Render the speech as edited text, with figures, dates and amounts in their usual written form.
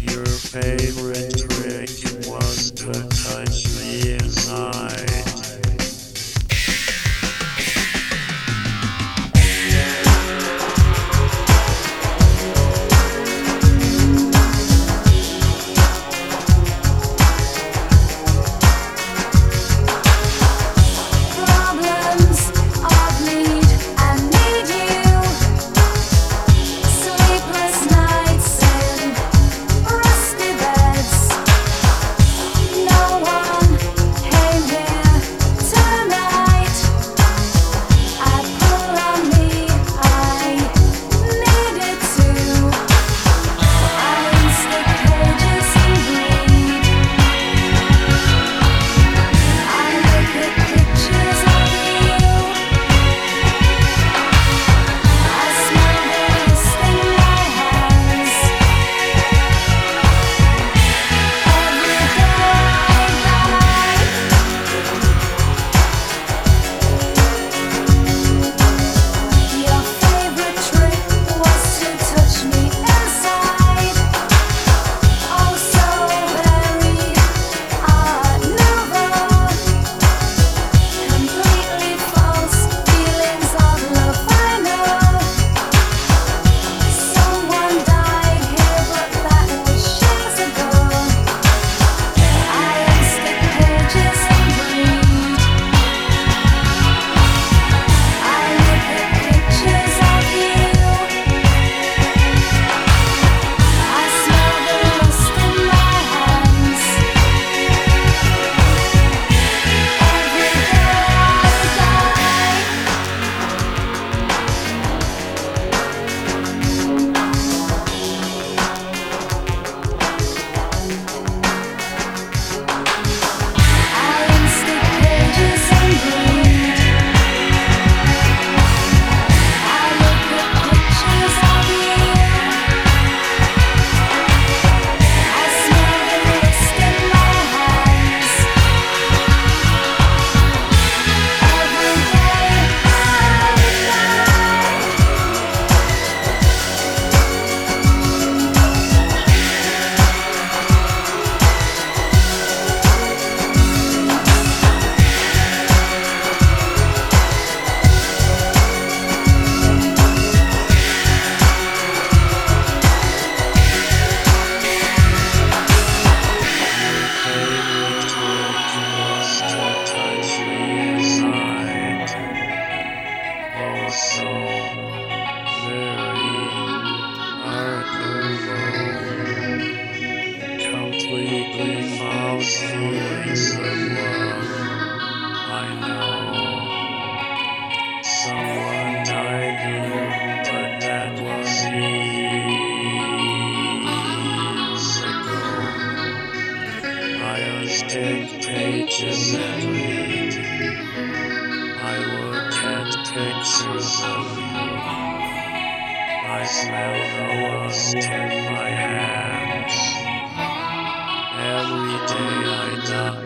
Your favorite trick was to touch me inside. So very art nouveau, completely false feelings of love. I know someone died here, but that was years ago. I just take pages and read. I look at pictures of you. I smell the lust in my hands. Every day I die.